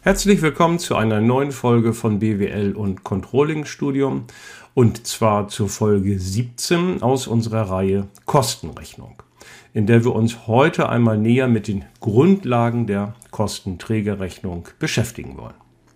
Herzlich willkommen zu einer neuen Folge von BWL und Controlling Studium und zwar zur Folge 17 aus unserer Reihe Kostenrechnung, in der wir uns heute einmal näher mit den Grundlagen der Kostenträgerrechnung beschäftigen wollen.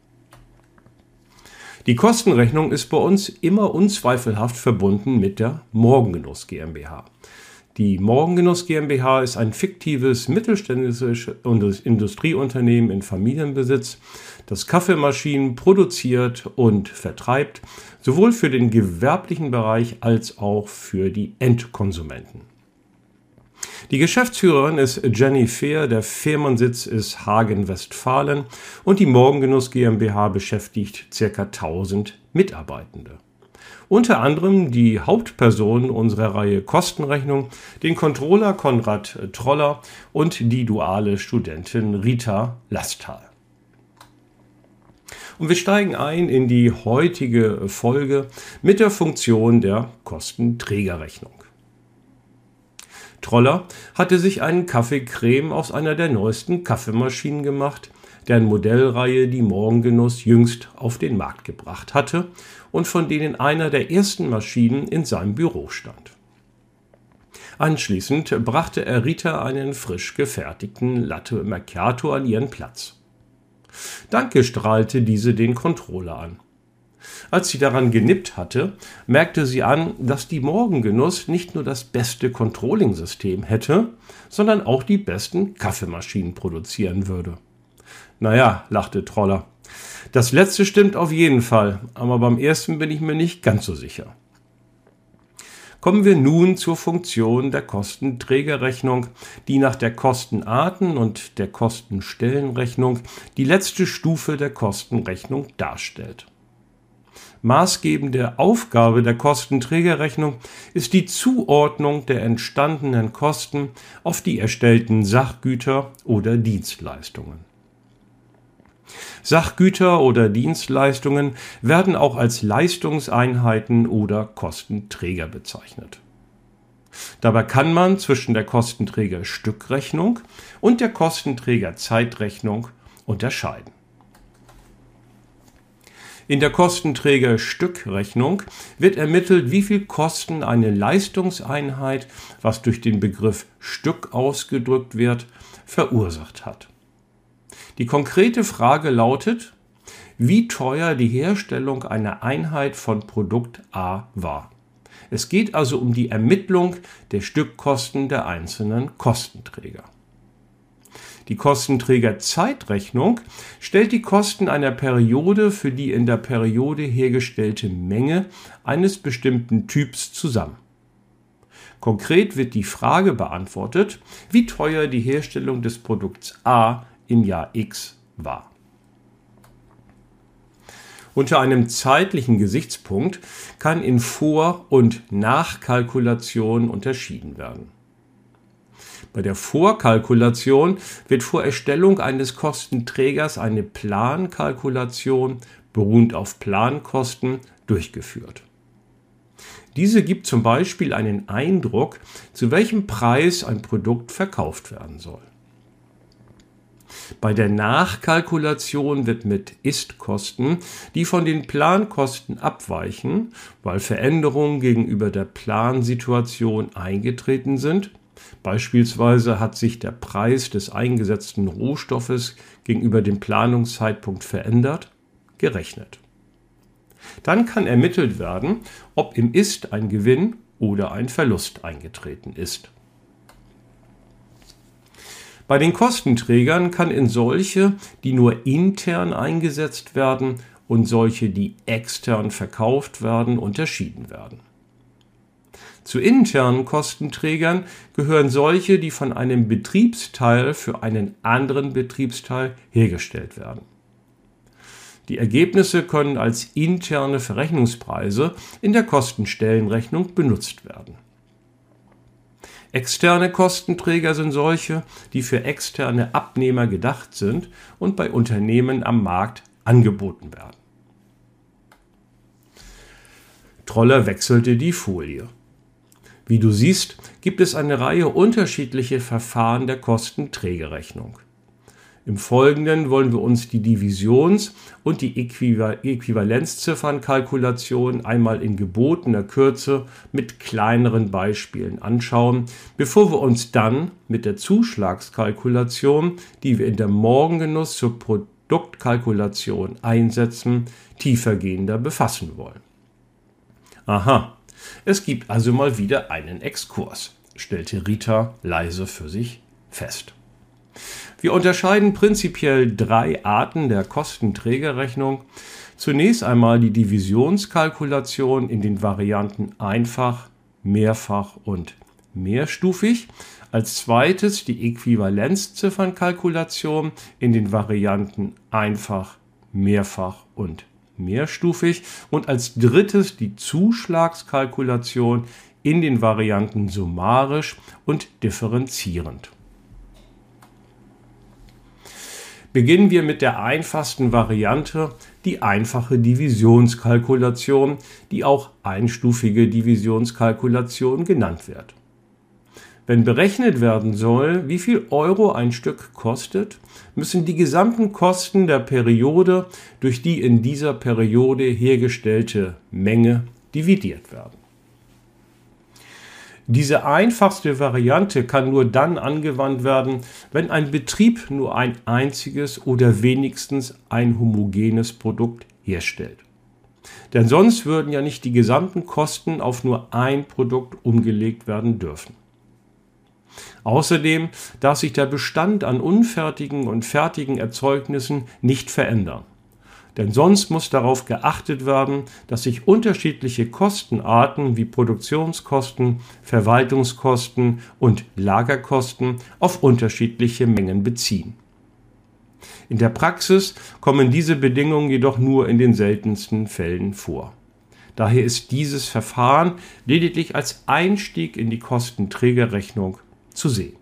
Die Kostenrechnung ist bei uns immer unzweifelhaft verbunden mit der Morgengenuss GmbH. Die Morgengenuss GmbH ist ein fiktives mittelständisches Industrieunternehmen in Familienbesitz, das Kaffeemaschinen produziert und vertreibt, sowohl für den gewerblichen Bereich als auch für die Endkonsumenten. Die Geschäftsführerin ist Jenny Fehr, der Firmensitz ist Hagen, Westfalen und die Morgengenuss GmbH beschäftigt ca. 1000 Mitarbeitende. Unter anderem die Hauptpersonen unserer Reihe Kostenrechnung, den Controller Konrad Troller und die duale Studentin Rita Lastal. Und wir steigen ein in die heutige Folge mit der Funktion der Kostenträgerrechnung. Troller hatte sich einen Kaffeecreme aus einer der neuesten Kaffeemaschinen gemacht, deren Modellreihe die Morgengenuss jüngst auf den Markt gebracht hatte und von denen einer der ersten Maschinen in seinem Büro stand. Anschließend brachte er Rita einen frisch gefertigten Latte Macchiato an ihren Platz. Danke strahlte diese den Controller an. Als sie daran genippt hatte, merkte sie an, dass die Morgengenuss nicht nur das beste Controlling-System hätte, sondern auch die besten Kaffeemaschinen produzieren würde. Naja, lachte Troller. Das letzte stimmt auf jeden Fall, aber beim ersten bin ich mir nicht ganz so sicher. Kommen wir nun zur Funktion der Kostenträgerrechnung, die nach der Kostenarten- und der Kostenstellenrechnung die letzte Stufe der Kostenrechnung darstellt. Maßgebende Aufgabe der Kostenträgerrechnung ist die Zuordnung der entstandenen Kosten auf die erstellten Sachgüter oder Dienstleistungen. Sachgüter oder Dienstleistungen werden auch als Leistungseinheiten oder Kostenträger bezeichnet. Dabei kann man zwischen der Kostenträgerstückrechnung und der Kostenträgerzeitrechnung unterscheiden. In der Kostenträgerstückrechnung wird ermittelt, wie viel Kosten eine Leistungseinheit, was durch den Begriff Stück ausgedrückt wird, verursacht hat. Die konkrete Frage lautet, wie teuer die Herstellung einer Einheit von Produkt A war. Es geht also um die Ermittlung der Stückkosten der einzelnen Kostenträger. Die Kostenträgerzeitrechnung stellt die Kosten einer Periode für die in der Periode hergestellte Menge eines bestimmten Typs zusammen. Konkret wird die Frage beantwortet, wie teuer die Herstellung des Produkts A im Jahr X war. Unter einem zeitlichen Gesichtspunkt kann in Vor- und Nachkalkulation unterschieden werden. Bei der Vorkalkulation wird vor Erstellung eines Kostenträgers eine Plankalkulation beruhend auf Plankosten durchgeführt. Diese gibt zum Beispiel einen Eindruck, zu welchem Preis ein Produkt verkauft werden soll. Bei der Nachkalkulation wird mit Ist-Kosten, die von den Plankosten abweichen, weil Veränderungen gegenüber der Plansituation eingetreten sind, beispielsweise hat sich der Preis des eingesetzten Rohstoffes gegenüber dem Planungszeitpunkt verändert, gerechnet. Dann kann ermittelt werden, ob im Ist ein Gewinn oder ein Verlust eingetreten ist. Bei den Kostenträgern kann in solche, die nur intern eingesetzt werden, und solche, die extern verkauft werden, unterschieden werden. Zu internen Kostenträgern gehören solche, die von einem Betriebsteil für einen anderen Betriebsteil hergestellt werden. Die Ergebnisse können als interne Verrechnungspreise in der Kostenstellenrechnung benutzt werden. Externe Kostenträger sind solche, die für externe Abnehmer gedacht sind und bei Unternehmen am Markt angeboten werden. Troller wechselte die Folie. Wie du siehst, gibt es eine Reihe unterschiedlicher Verfahren der Kostenträgerrechnung. Im Folgenden wollen wir uns die Divisions- und die Äquivalenzziffernkalkulation einmal in gebotener Kürze mit kleineren Beispielen anschauen, bevor wir uns dann mit der Zuschlagskalkulation, die wir in der Morgengenuss zur Produktkalkulation einsetzen, tiefergehender befassen wollen. Aha, es gibt also mal wieder einen Exkurs, stellte Rita leise für sich fest. Wir unterscheiden prinzipiell 3 Arten der Kostenträgerrechnung. Zunächst einmal die Divisionskalkulation in den Varianten einfach, mehrfach und mehrstufig. Als zweites die Äquivalenzziffernkalkulation in den Varianten einfach, mehrfach und mehrstufig. Und als drittes die Zuschlagskalkulation in den Varianten summarisch und differenzierend. Beginnen wir mit der einfachsten Variante, die einfache Divisionskalkulation, die auch einstufige Divisionskalkulation genannt wird. Wenn berechnet werden soll, wie viel Euro ein Stück kostet, müssen die gesamten Kosten der Periode durch die in dieser Periode hergestellte Menge dividiert werden. Diese einfachste Variante kann nur dann angewandt werden, wenn ein Betrieb nur ein einziges oder wenigstens ein homogenes Produkt herstellt. Denn sonst würden ja nicht die gesamten Kosten auf nur ein Produkt umgelegt werden dürfen. Außerdem darf sich der Bestand an unfertigen und fertigen Erzeugnissen nicht verändern. Denn sonst muss darauf geachtet werden, dass sich unterschiedliche Kostenarten wie Produktionskosten, Verwaltungskosten und Lagerkosten auf unterschiedliche Mengen beziehen. In der Praxis kommen diese Bedingungen jedoch nur in den seltensten Fällen vor. Daher ist dieses Verfahren lediglich als Einstieg in die Kostenträgerrechnung zu sehen.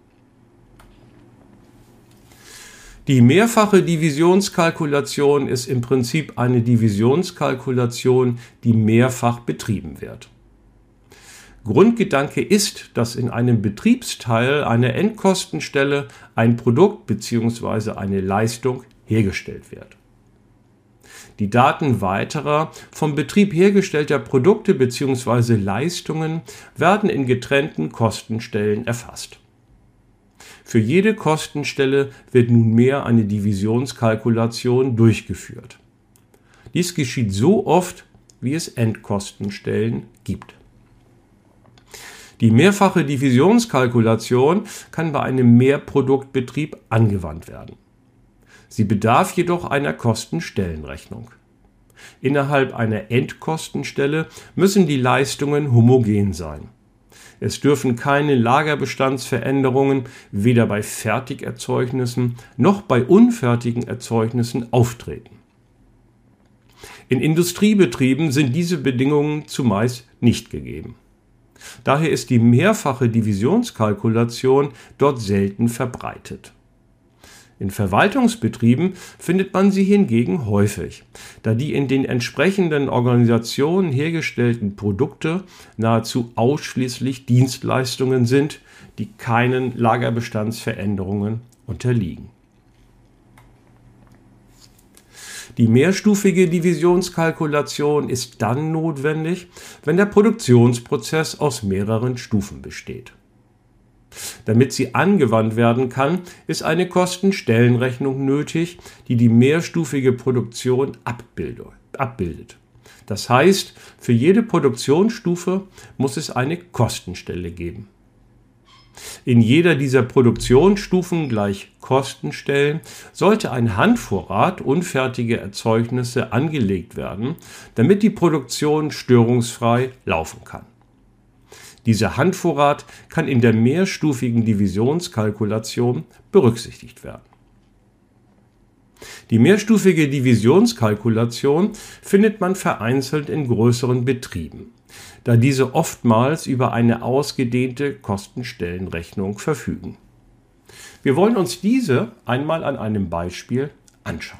Die mehrfache Divisionskalkulation ist im Prinzip eine Divisionskalkulation, die mehrfach betrieben wird. Grundgedanke ist, dass in einem Betriebsteil einer Endkostenstelle ein Produkt bzw. eine Leistung hergestellt wird. Die Daten weiterer vom Betrieb hergestellter Produkte bzw. Leistungen werden in getrennten Kostenstellen erfasst. Für jede Kostenstelle wird nunmehr eine Divisionskalkulation durchgeführt. Dies geschieht so oft, wie es Endkostenstellen gibt. Die mehrfache Divisionskalkulation kann bei einem Mehrproduktbetrieb angewandt werden. Sie bedarf jedoch einer Kostenstellenrechnung. Innerhalb einer Endkostenstelle müssen die Leistungen homogen sein. Es dürfen keine Lagerbestandsveränderungen weder bei Fertigerzeugnissen noch bei unfertigen Erzeugnissen auftreten. In Industriebetrieben sind diese Bedingungen zumeist nicht gegeben. Daher ist die mehrfache Divisionskalkulation dort selten verbreitet. In Verwaltungsbetrieben findet man sie hingegen häufig, da die in den entsprechenden Organisationen hergestellten Produkte nahezu ausschließlich Dienstleistungen sind, die keinen Lagerbestandsveränderungen unterliegen. Die mehrstufige Divisionskalkulation ist dann notwendig, wenn der Produktionsprozess aus mehreren Stufen besteht. Damit sie angewandt werden kann, ist eine Kostenstellenrechnung nötig, die die mehrstufige Produktion abbildet. Das heißt, für jede Produktionsstufe muss es eine Kostenstelle geben. In jeder dieser Produktionsstufen gleich Kostenstellen sollte ein Handvorrat unfertiger Erzeugnisse angelegt werden, damit die Produktion störungsfrei laufen kann. Dieser Handvorrat kann in der mehrstufigen Divisionskalkulation berücksichtigt werden. Die mehrstufige Divisionskalkulation findet man vereinzelt in größeren Betrieben, da diese oftmals über eine ausgedehnte Kostenstellenrechnung verfügen. Wir wollen uns diese einmal an einem Beispiel anschauen.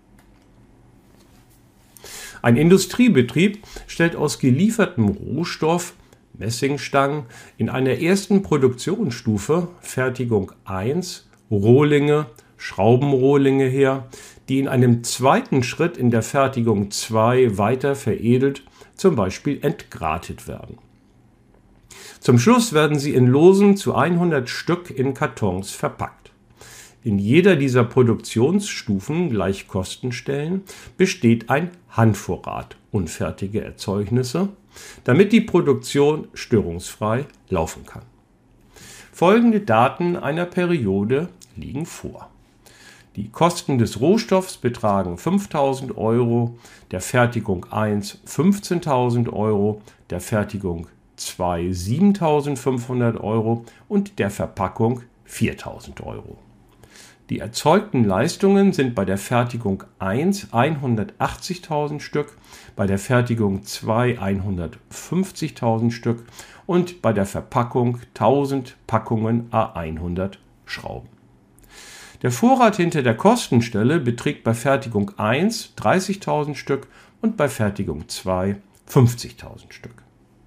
Ein Industriebetrieb stellt aus geliefertem Rohstoff Messingstangen in einer ersten Produktionsstufe Fertigung 1 Rohlinge Schraubenrohlinge her, die in einem zweiten Schritt in der Fertigung 2 weiter veredelt, zum Beispiel entgratet werden. Zum Schluss werden sie in Losen zu 100 Stück in Kartons verpackt. In jeder dieser Produktionsstufen gleich Kostenstellen besteht ein Handvorrat unfertige Erzeugnisse, damit die Produktion störungsfrei laufen kann. Folgende Daten einer Periode liegen vor. Die Kosten des Rohstoffs betragen 5.000 €, der Fertigung 1 15.000 €, der Fertigung 2 7.500 € und der Verpackung 4.000 €. Die erzeugten Leistungen sind bei der Fertigung 1 180.000 Stück, bei der Fertigung 2 150.000 Stück und bei der Verpackung 1000 Packungen à 100 Schrauben. Der Vorrat hinter der Kostenstelle beträgt bei Fertigung 1 30.000 Stück und bei Fertigung 2 50.000 Stück.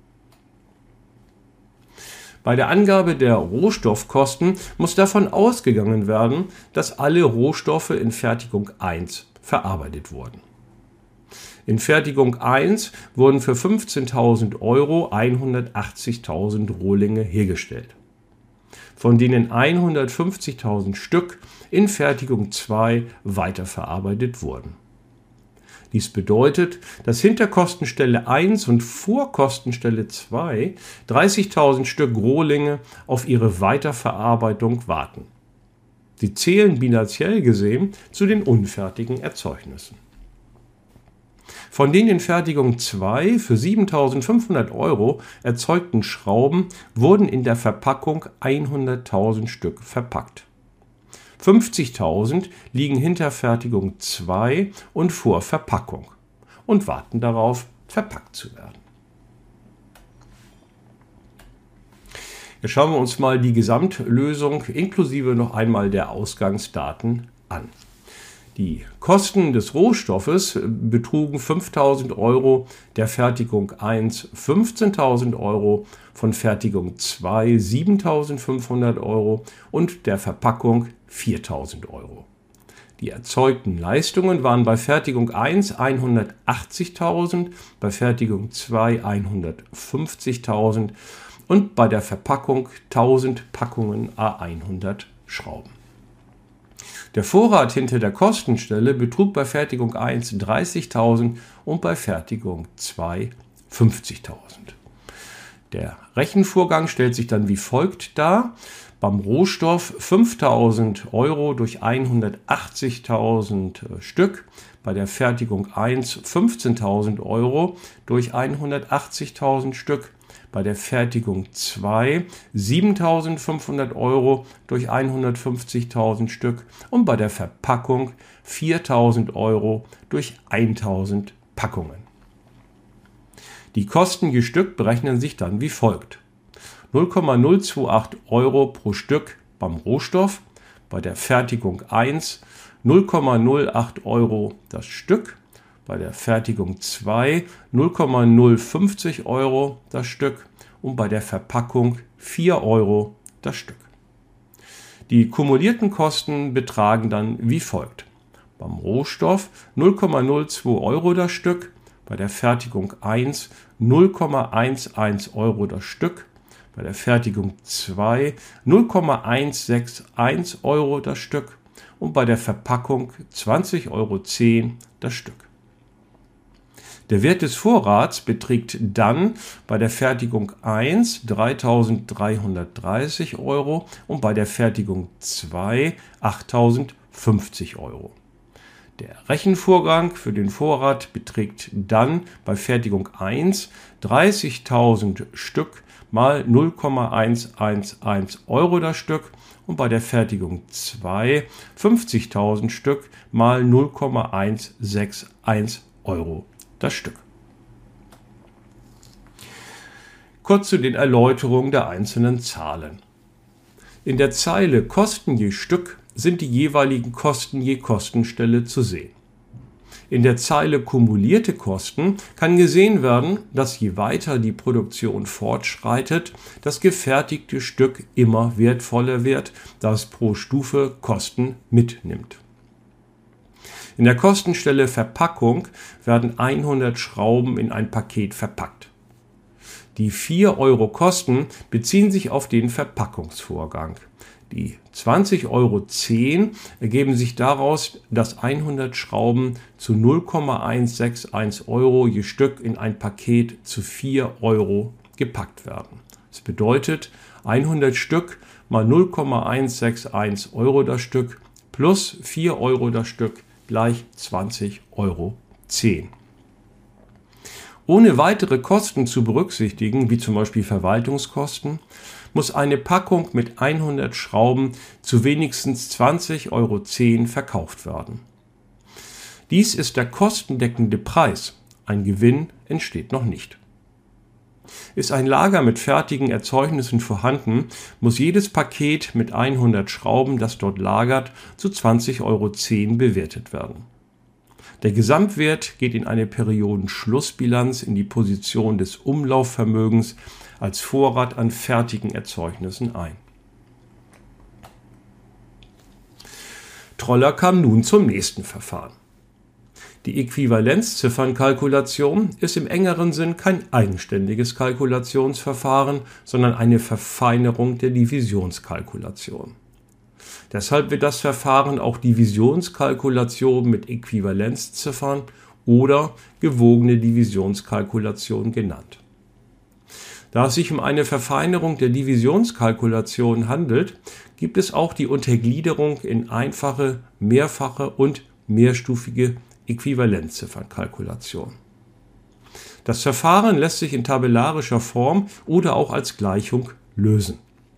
Bei der Angabe der Rohstoffkosten muss davon ausgegangen werden, dass alle Rohstoffe in Fertigung 1 verarbeitet wurden. In Fertigung 1 wurden für 15.000 € 180.000 Rohlinge hergestellt, von denen 150.000 Stück in Fertigung 2 weiterverarbeitet wurden. Dies bedeutet, dass hinter Kostenstelle 1 und vor Kostenstelle 2 30.000 Stück Rohlinge auf ihre Weiterverarbeitung warten. Sie zählen bilanziell gesehen zu den unfertigen Erzeugnissen. Von den in Fertigung 2 für 7.500 € erzeugten Schrauben wurden in der Verpackung 100.000 Stück verpackt. 50.000 liegen hinter Fertigung 2 und vor Verpackung und warten darauf, verpackt zu werden. Jetzt schauen wir uns mal die Gesamtlösung inklusive noch einmal der Ausgangsdaten an. Die Kosten des Rohstoffes betrugen 5.000 €, der Fertigung 1 15.000 €, von Fertigung 2 7.500 € und der Verpackung 4.000 €. Die erzeugten Leistungen waren bei Fertigung 1 180.000, bei Fertigung 2 150.000 und bei der Verpackung 1000 Packungen à 100 Schrauben. Der Vorrat hinter der Kostenstelle betrug bei Fertigung 1 30.000 und bei Fertigung 2 50.000. Der Rechenvorgang stellt sich dann wie folgt dar. Beim Rohstoff 5.000 € durch 180.000 Stück, bei der Fertigung 1 15.000 € durch 180.000 Stück, bei der Fertigung 2 7.500 € durch 150.000 Stück und bei der Verpackung 4.000 € durch 1.000 Packungen. Die Kosten je Stück berechnen sich dann wie folgt: 0,028 € pro Stück beim Rohstoff, bei der Fertigung 1 0,08 € das Stück, bei der Fertigung 2 0,050 € das Stück und bei der Verpackung 4 € das Stück. Die kumulierten Kosten betragen dann wie folgt: beim Rohstoff 0,02 € das Stück, bei der Fertigung 1 0,11 € das Stück, bei der Fertigung 2 0,161 € das Stück und bei der Verpackung 20,10 € das Stück. Der Wert des Vorrats beträgt dann bei der Fertigung 1 3.330 € und bei der Fertigung 2 8.050 €. Der Rechenvorgang für den Vorrat beträgt dann bei Fertigung 1 30.000 Stück mal 0,111 € das Stück und bei der Fertigung 2 50.000 Stück mal 0,161 € das Stück. Kurz zu den Erläuterungen der einzelnen Zahlen. In der Zeile Kosten je Stück sind die jeweiligen Kosten je Kostenstelle zu sehen. In der Zeile kumulierte Kosten kann gesehen werden, dass je weiter die Produktion fortschreitet, das gefertigte Stück immer wertvoller wird, da es pro Stufe Kosten mitnimmt. In der Kostenstelle Verpackung werden 100 Schrauben in ein Paket verpackt. Die 4 € Kosten beziehen sich auf den Verpackungsvorgang. Die 20,10 € ergeben sich daraus, dass 100 Schrauben zu 0,161 € je Stück in ein Paket zu 4 € gepackt werden. Das bedeutet 100 Stück mal 0,161 € das Stück plus 4 € das Stück gleich 20,10 €. Ohne weitere Kosten zu berücksichtigen, wie zum Beispiel Verwaltungskosten, muss eine Packung mit 100 Schrauben zu wenigstens 20,10 € verkauft werden. Dies ist der kostendeckende Preis. Ein Gewinn entsteht noch nicht. Ist ein Lager mit fertigen Erzeugnissen vorhanden, muss jedes Paket mit 100 Schrauben, das dort lagert, zu 20,10 € bewertet werden. Der Gesamtwert geht in eine Periodenschlussbilanz in die Position des Umlaufvermögens als Vorrat an fertigen Erzeugnissen ein. Troller kam nun zum nächsten Verfahren. Die Äquivalenzziffernkalkulation ist im engeren Sinn kein eigenständiges Kalkulationsverfahren, sondern eine Verfeinerung der Divisionskalkulation. Deshalb wird das Verfahren auch Divisionskalkulation mit Äquivalenzziffern oder gewogene Divisionskalkulation genannt. Da es sich um eine Verfeinerung der Divisionskalkulation handelt, gibt es auch die Untergliederung in einfache, mehrfache und mehrstufige Äquivalenzziffernkalkulation. Das Verfahren lässt sich in tabellarischer Form oder auch als Gleichung lösen.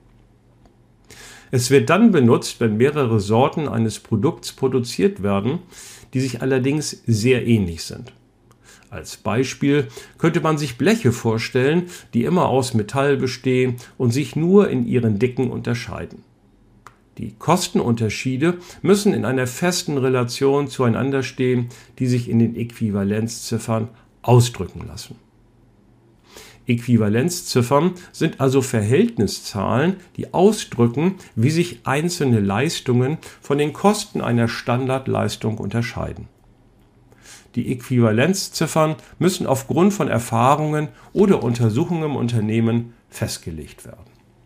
Es wird dann benutzt, wenn mehrere Sorten eines Produkts produziert werden, die sich allerdings sehr ähnlich sind. Als Beispiel könnte man sich Bleche vorstellen, die immer aus Metall bestehen und sich nur in ihren Dicken unterscheiden. Die Kostenunterschiede müssen in einer festen Relation zueinander stehen, die sich in den Äquivalenzziffern ausdrücken lassen. Äquivalenzziffern sind also Verhältniszahlen, die ausdrücken, wie sich einzelne Leistungen von den Kosten einer Standardleistung unterscheiden. Die Äquivalenzziffern müssen aufgrund von Erfahrungen oder Untersuchungen im Unternehmen festgelegt werden.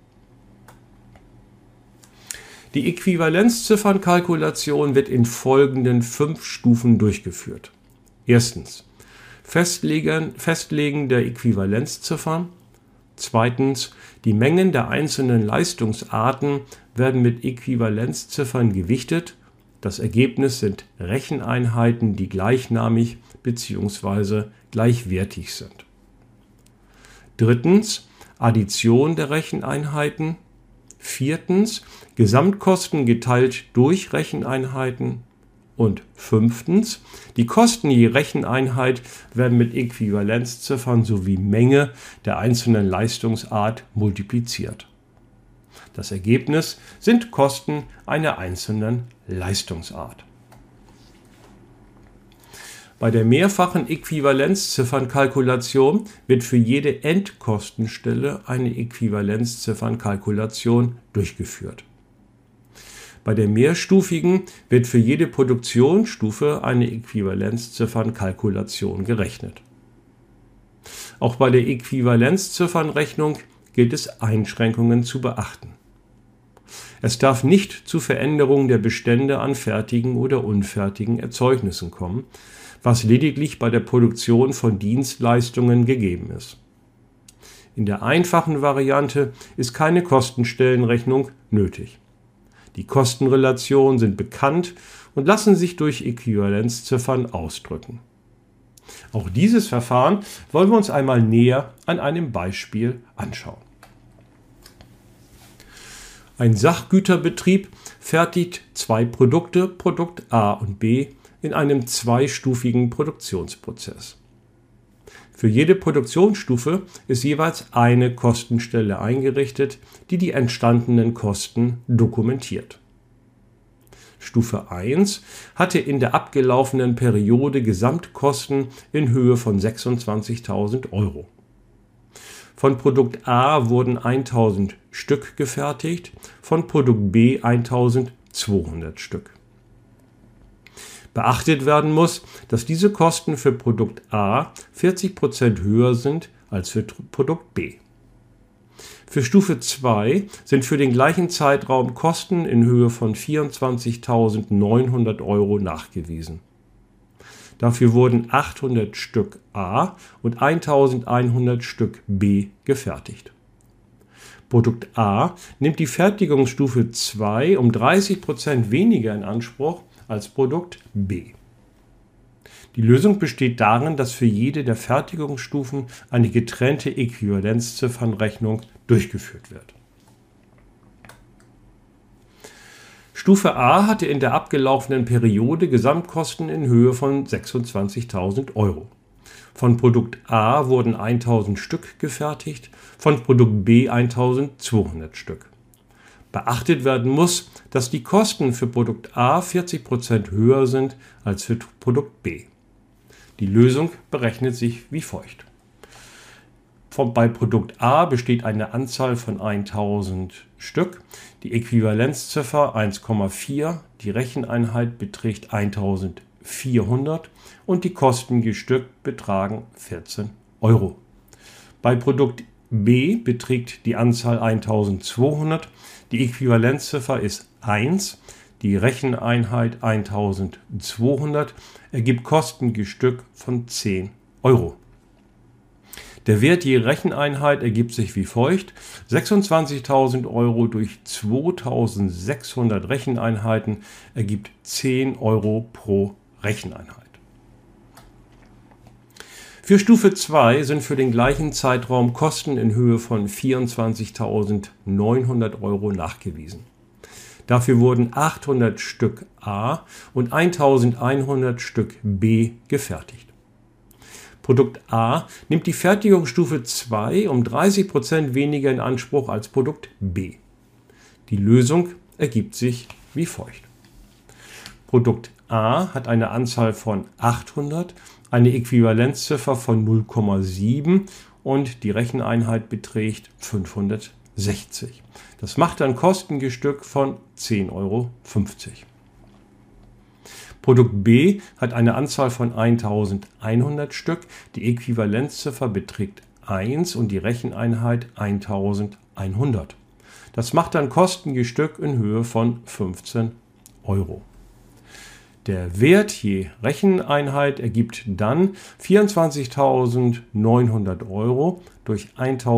Die Äquivalenzziffernkalkulation wird in folgenden 5 Stufen durchgeführt. Erstens Festlegen der Äquivalenzziffern. Zweitens, die Mengen der einzelnen Leistungsarten werden mit Äquivalenzziffern gewichtet. Das Ergebnis sind Recheneinheiten, die gleichnamig bzw. gleichwertig sind. Drittens, Addition der Recheneinheiten. Viertens, Gesamtkosten geteilt durch Recheneinheiten. Und fünftens, die Kosten je Recheneinheit werden mit Äquivalenzziffern sowie Menge der einzelnen Leistungsart multipliziert. Das Ergebnis sind Kosten einer einzelnen Leistungsart. Bei der mehrfachen Äquivalenzziffernkalkulation wird für jede Endkostenstelle eine Äquivalenzziffernkalkulation durchgeführt. Bei der mehrstufigen wird für jede Produktionsstufe eine Äquivalenzziffernkalkulation gerechnet. Auch bei der Äquivalenzziffernrechnung gilt es, Einschränkungen zu beachten. Es darf nicht zu Veränderungen der Bestände an fertigen oder unfertigen Erzeugnissen kommen, was lediglich bei der Produktion von Dienstleistungen gegeben ist. In der einfachen Variante ist keine Kostenstellenrechnung nötig. Die Kostenrelationen sind bekannt und lassen sich durch Äquivalenzziffern ausdrücken. Auch dieses Verfahren wollen wir uns einmal näher an einem Beispiel anschauen. Ein Sachgüterbetrieb fertigt 2 Produkte, Produkt A und B, in einem 2-stufigen Produktionsprozess. Für jede Produktionsstufe ist jeweils eine Kostenstelle eingerichtet, die die entstandenen Kosten dokumentiert. Stufe 1 hatte in der abgelaufenen Periode Gesamtkosten in Höhe von 26.000 Euro. Von Produkt A wurden 1.000 Stück gefertigt, von Produkt B 1.200 Stück. Beachtet werden muss, dass diese Kosten für Produkt A 40% höher sind als für Produkt B. Für Stufe 2 sind für den gleichen Zeitraum Kosten in Höhe von 24.900 Euro nachgewiesen. Dafür wurden 800 Stück A und 1.100 Stück B gefertigt. Produkt A nimmt die Fertigungsstufe 2 um 30% weniger in Anspruch als Produkt B. Die Lösung besteht darin, dass für jede der Fertigungsstufen eine getrennte Äquivalenzziffernrechnung durchgeführt wird. Stufe A hatte in der abgelaufenen Periode Gesamtkosten in Höhe von 26.000 Euro. Von Produkt A wurden 1.000 Stück gefertigt, von Produkt B 1.200 Stück. Beachtet werden muss, dass die Kosten für Produkt A 40% höher sind als für Produkt B. Die Lösung berechnet sich wie folgt. Bei Produkt A besteht eine Anzahl von 1.000 Stück, die Äquivalenzziffer 1,4, die Recheneinheit beträgt 1.400 und die Kosten je Stück betragen 14 Euro. Bei Produkt B beträgt die Anzahl 1.200, die Äquivalenzziffer ist 1, die Recheneinheit 1.200 ergibt Kosten je Stück von 10 Euro. Der Wert je Recheneinheit ergibt sich wie folgt: 26.000 Euro durch 2.600 Recheneinheiten ergibt 10 Euro pro Recheneinheit. Für Stufe 2 sind für den gleichen Zeitraum Kosten in Höhe von 24.900 Euro nachgewiesen. Dafür wurden 800 Stück A und 1.100 Stück B gefertigt. Produkt A nimmt die Fertigungsstufe 2 um 30% weniger in Anspruch als Produkt B. Die Lösung ergibt sich wie folgt. Produkt A hat eine Anzahl von 800, eine Äquivalenzziffer von 0,7 und die Recheneinheit beträgt 560. Das macht dann Kosten je Stück von 10,50 Euro. Produkt B hat eine Anzahl von 1.100 Stück, die Äquivalenzziffer beträgt 1 und die Recheneinheit 1.100. Das macht dann Kosten je Stück in Höhe von 15 Euro. Der Wert je Recheneinheit ergibt dann 24.900 Euro durch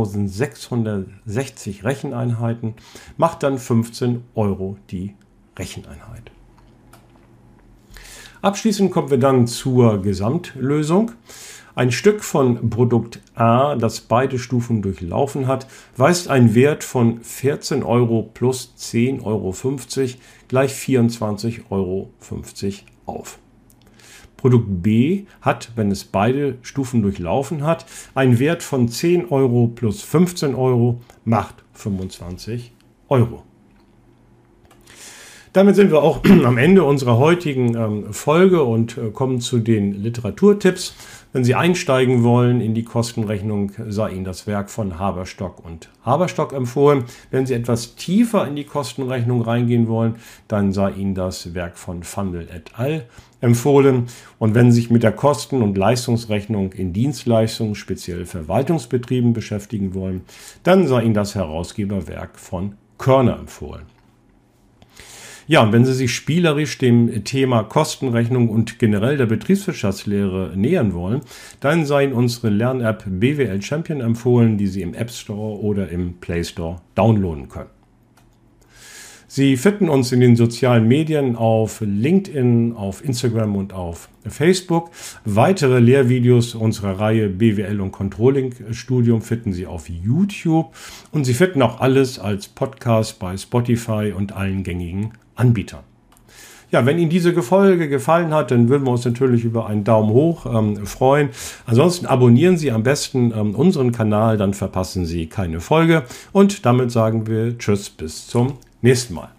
1.660 Recheneinheiten, macht dann 15 Euro die Recheneinheit. Abschließend kommen wir dann zur Gesamtlösung. Ein Stück von Produkt A, das beide Stufen durchlaufen hat, weist einen Wert von 14 Euro plus 10,50 Euro gleich 24,50 Euro auf. Produkt B hat, wenn es beide Stufen durchlaufen hat, einen Wert von 10 Euro plus 15 Euro macht 25 Euro. Damit sind wir auch am Ende unserer heutigen Folge und kommen zu den Literaturtipps. Wenn Sie einsteigen wollen in die Kostenrechnung, sei Ihnen das Werk von Haberstock und Haberstock empfohlen. Wenn Sie etwas tiefer in die Kostenrechnung reingehen wollen, dann sei Ihnen das Werk von Vandel et al. Empfohlen. Und wenn Sie sich mit der Kosten- und Leistungsrechnung in Dienstleistungen, speziell Verwaltungsbetrieben, beschäftigen wollen, dann sei Ihnen das Herausgeberwerk von Körner empfohlen. Ja, und wenn Sie sich spielerisch dem Thema Kostenrechnung und generell der Betriebswirtschaftslehre nähern wollen, dann sei Ihnen unsere Lern-App BWL Champion empfohlen, die Sie im App Store oder im Play Store downloaden können. Sie finden uns in den sozialen Medien auf LinkedIn, auf Instagram und auf Facebook. Weitere Lehrvideos unserer Reihe BWL und Controlling Studium finden Sie auf YouTube und Sie finden auch alles als Podcast bei Spotify und allen gängigen Anbietern. Ja, wenn Ihnen diese Folge gefallen hat, dann würden wir uns natürlich über einen Daumen hoch freuen. Ansonsten abonnieren Sie am besten unseren Kanal, dann verpassen Sie keine Folge. Und damit sagen wir Tschüss, bis zum nächsten Mal.